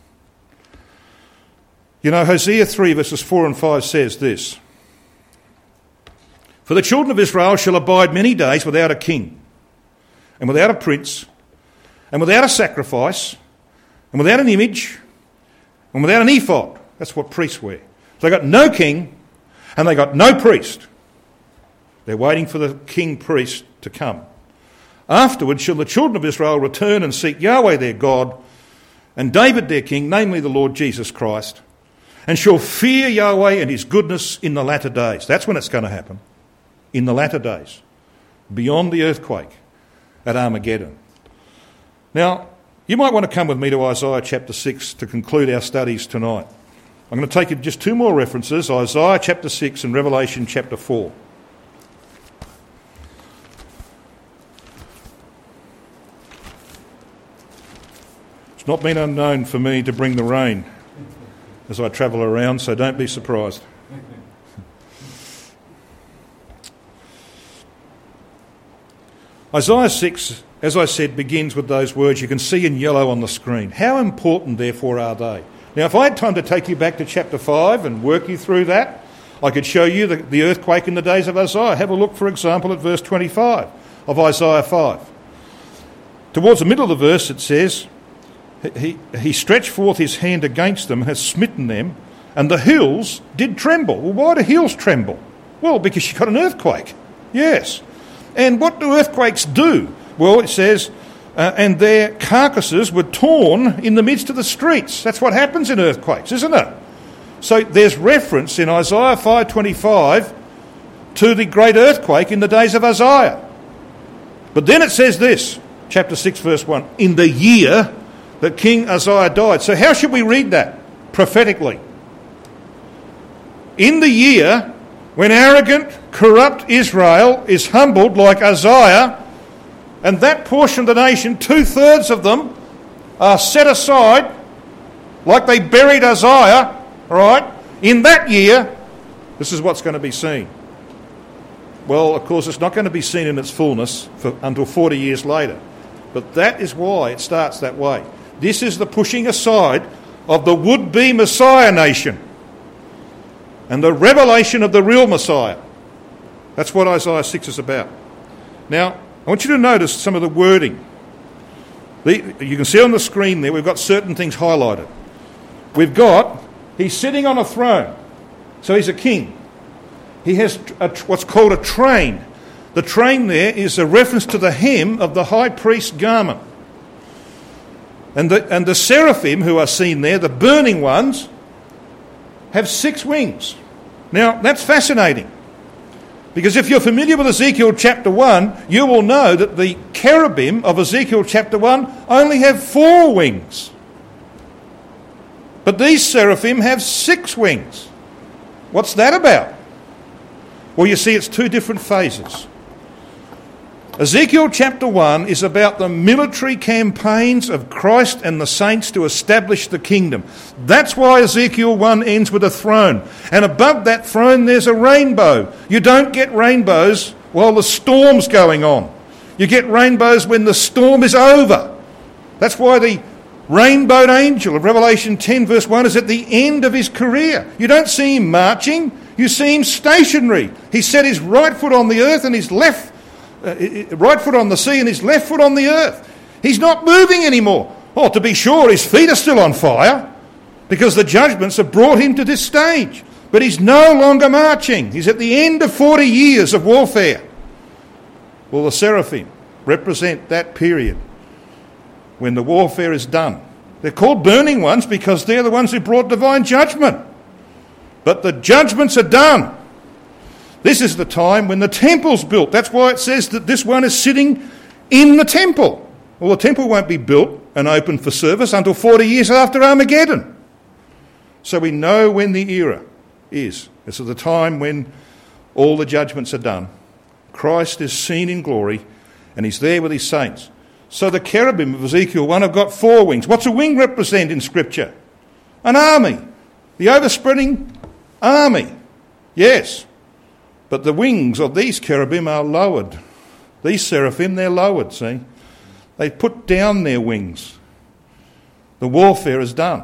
You know, Hosea 3 verses 4 and 5 says this: For the children of Israel shall abide many days without a king, and without a prince, and without a sacrifice, and without an image, and without an ephod. That's what priests wear. So they got no king, and they got no priest. They're waiting for the king-priest to come. Afterwards shall the children of Israel return and seek Yahweh their God, and David their king, namely the Lord Jesus Christ, and shall fear Yahweh and his goodness in the latter days. That's when it's going to happen. In the latter days. Beyond the earthquake at Armageddon. Now, you might want to come with me to Isaiah chapter 6 to conclude our studies tonight. I'm going to take you to just two more references, Isaiah chapter 6 and Revelation chapter 4. It's not been unknown for me to bring the rain as I travel around, so don't be surprised. Isaiah 6, as I said, begins with those words you can see in yellow on the screen. How important, therefore, are they? Now, if I had time to take you back to chapter 5 and work you through that, I could show you the earthquake in the days of Uzziah. Have a look, for example, at verse 25 of Isaiah 5. Towards the middle of the verse it says, He stretched forth his hand against them, has smitten them, and the hills did tremble. Well, why do hills tremble? Well, because you've got an earthquake. Yes. And what do earthquakes do? Well, it says, and their carcasses were torn in the midst of the streets. That's what happens in earthquakes, isn't it? So there's reference in Isaiah 5:25 to the great earthquake in the days of Uzziah. But then it says this, chapter 6, verse 1, in the year that King Uzziah died. So how should we read that prophetically? In the year when arrogant, corrupt Israel is humbled like Uzziah, and that portion of the nation, 2/3 of them, are set aside like they buried Uzziah, right? In that year, this is what's going to be seen. Well, of course, it's not going to be seen in its fullness until 40 years later. But that is why it starts that way. This is the pushing aside of the would-be Messiah nation and the revelation of the real Messiah. That's what Isaiah 6 is about. Now, I want you to notice some of the wording. You can see on the screen there, we've got certain things highlighted. We've got, he's sitting on a throne, so he's a king. He has what's called a train. The train there is a reference to the hem of the high priest's garment. And the seraphim who are seen there, the burning ones, have 6 wings. Now, that's fascinating. Because if you're familiar with Ezekiel chapter 1, you will know that the cherubim of Ezekiel chapter 1 only have 4 wings. But these seraphim have 6 wings. What's that about? Well, you see, it's 2 different phases. Ezekiel chapter 1 is about the military campaigns of Christ and the saints to establish the kingdom. That's why Ezekiel 1 ends with a throne. And above that throne there's a rainbow. You don't get rainbows while the storm's going on. You get rainbows when the storm is over. That's why the rainbowed angel of Revelation 10 verse 1 is at the end of his career. You don't see him marching, you see him stationary. He set his right foot on the earth and his right foot on the sea and his left foot on the earth. He's not moving anymore. Oh, to be sure, his feet are still on fire because the judgments have brought him to this stage. But he's no longer marching. He's at the end of 40 years of warfare. Well, the seraphim represent that period when the warfare is done. They're called burning ones because they're the ones who brought divine judgment. But the judgments are done. This is the time when the temple's built. That's why it says that this one is sitting in the temple. Well, the temple won't be built and open for service until 40 years after Armageddon. So we know when the era is. This is the time when all the judgments are done. Christ is seen in glory and he's there with his saints. So the cherubim of Ezekiel 1 have got 4 wings. What's a wing represent in Scripture? An army. The overspreading army. Yes. But the wings of these cherubim are lowered. These seraphim, they're lowered, see? They put down their wings. The warfare is done.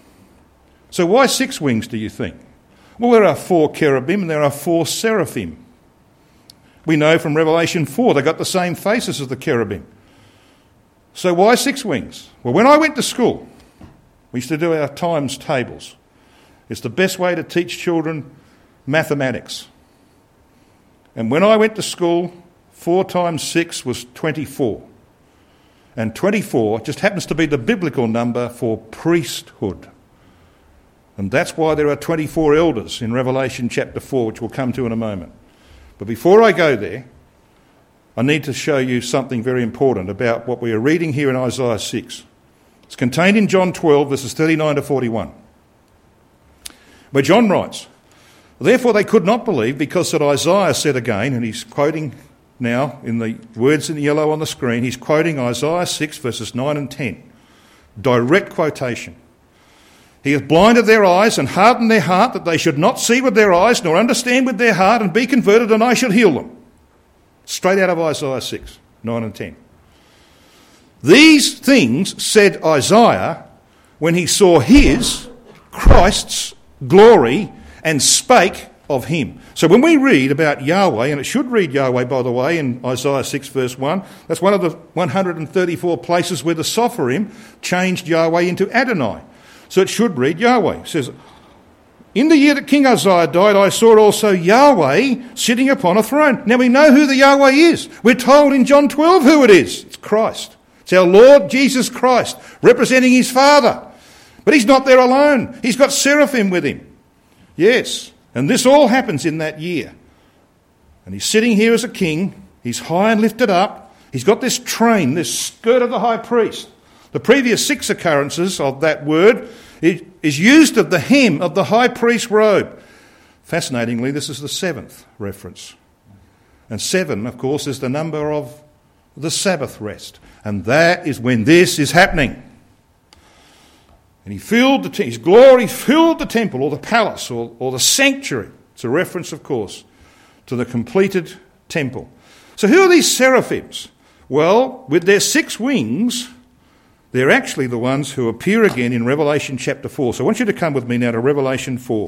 So why 6 wings, do you think? Well, there are 4 cherubim and there are 4 seraphim. We know from Revelation 4 they've got the same faces as the cherubim. So why 6 wings? Well, when I went to school, we used to do our times tables. It's the best way to teach children mathematics. And when I went to school, 4 times 6 was 24. And 24 just happens to be the biblical number for priesthood. And that's why there are 24 elders in Revelation chapter 4, which we'll come to in a moment. But before I go there, I need to show you something very important about what we are reading here in Isaiah 6. It's contained in John 12, verses 39 to 41, where John writes, "Therefore they could not believe, because that Isaiah said again," and he's quoting now in the words in yellow on the screen, he's quoting Isaiah 6, verses 9 and 10. Direct quotation. "He hath blinded their eyes and hardened their heart, that they should not see with their eyes, nor understand with their heart, and be converted, and I should heal them." Straight out of Isaiah 6, 9 and 10. These things said Isaiah when he saw his, Christ's, glory and spake of him. So when we read about Yahweh, and it should read Yahweh, by the way, in Isaiah 6 verse 1, that's one of the 134 places where the Sopharim changed Yahweh into Adonai. So it should read Yahweh. It says, "In the year that King Uzziah died, I saw also Yahweh sitting upon a throne." Now we know who the Yahweh is. We're told in John 12 who it is. It's Christ. It's our Lord Jesus Christ, representing his Father. But he's not there alone. He's got seraphim with him. Yes, and this all happens in that year. And he's sitting here as a king. He's high and lifted up. He's got this train, this skirt of the high priest. The previous 6 occurrences of that word is used of the hem of the high priest's robe. Fascinatingly, this is the 7th reference. And 7, of course, is the number of the Sabbath rest. And that is when this is happening. And his glory filled the temple or the palace or the sanctuary. It's a reference, of course, to the completed temple. So who are these seraphims? Well, with their 6 wings, they're actually the ones who appear again in Revelation chapter 4. So I want you to come with me now to Revelation 4.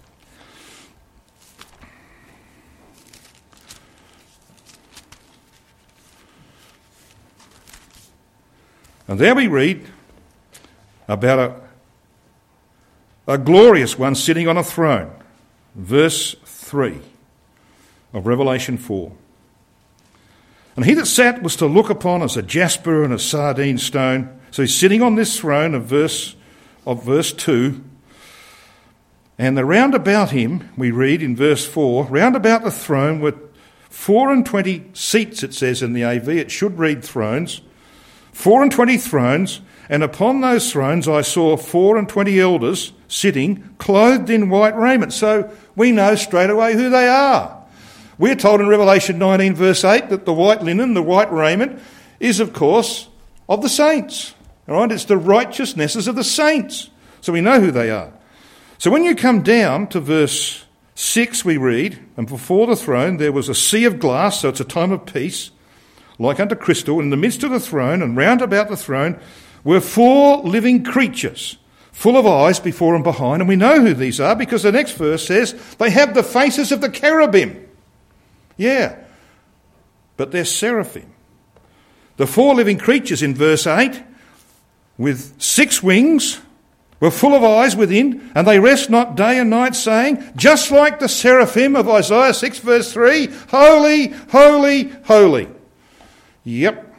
And there we read about a glorious one sitting on a throne. Verse 3 of Revelation 4. And he that sat was to look upon as a jasper and a sardine stone. So he's sitting on this throne of verse 2. And round about him, we read in verse 4, round about the throne were 24 seats, it says in the AV. It should read thrones. 24 thrones, and upon those thrones I saw 24 elders sitting, clothed in white raiment. So we know straight away who they are. We're told in Revelation 19 verse 8 that the white linen, the white raiment, is of course of the saints. All right? It's the righteousnesses of the saints. So we know who they are. So when you come down to verse 6 we read, and before the throne there was a sea of glass, so it's a time of peace, like unto crystal. In the midst of the throne and round about the throne were 4 living creatures, full of eyes before and behind. And we know who these are because the next verse says they have the faces of the cherubim. Yeah, but they're seraphim. The 4 living creatures in verse 8 with 6 wings were full of eyes within, and they rest not day and night, saying, just like the seraphim of Isaiah 6 verse 3, holy, holy, holy. Yep.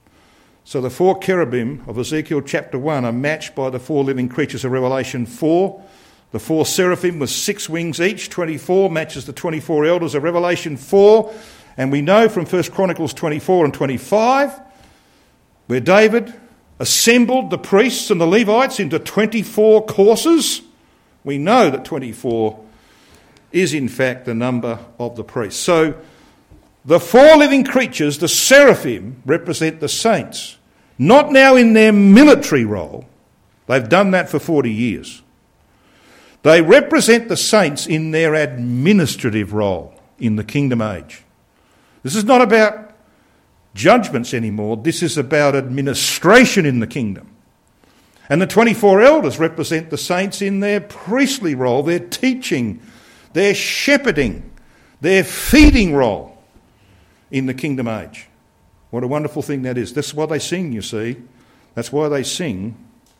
So the 4 cherubim of Ezekiel chapter 1 are matched by the 4 living creatures of Revelation 4. The 4 seraphim with 6 wings each, 24, matches the 24 elders of Revelation 4. And we know from 1 Chronicles 24 and 25, where David assembled the priests and the Levites into 24 courses. We know that 24 is in fact the number of the priests. So the 4 living creatures, the seraphim, represent the saints, not now in their military role. They've done that for 40 years. They represent the saints in their administrative role in the kingdom age. This is not about judgments anymore. This is about administration in the kingdom. And the 24 elders represent the saints in their priestly role, their teaching, their shepherding, their feeding role in the kingdom age. What a wonderful thing that is. That's why they sing, you see. That's why they sing.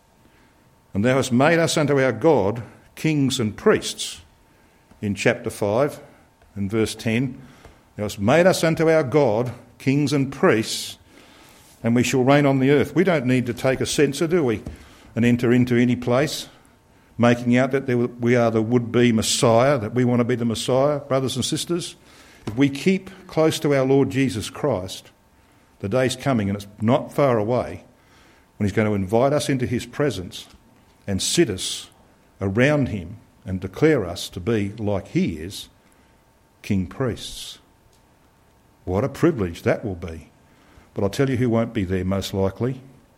And thou hast made us unto our God kings and priests. In chapter 5 and verse 10, thou hast made us unto our God kings and priests, and we shall reign on the earth. We don't need to take a censer, do we, and enter into any place, making out that we are the would-be Messiah, that we want to be the Messiah, brothers and sisters. If we keep close to our Lord Jesus Christ, the day's coming, and it's not far away, when he's going to invite us into his presence and sit us around him and declare us to be, like he is, king priests. What a privilege that will be. But I'll tell you who won't be there most likely.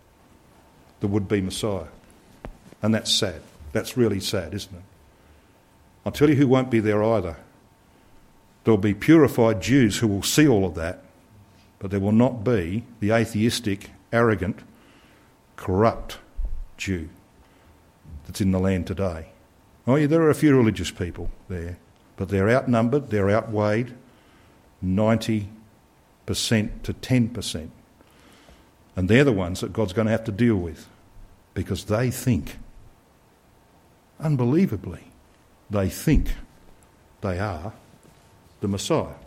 The would-be Messiah. And that's sad. That's really sad, isn't it? I'll tell you who won't be there either. There'll be purified Jews who will see all of that, but there will not be the atheistic, arrogant, corrupt Jew that's in the land today. Oh yeah, there are a few religious people there, but they're outnumbered, they're outweighed 90% to 10%. And they're the ones that God's going to have to deal with because they think, unbelievably, they think they are the Messiah.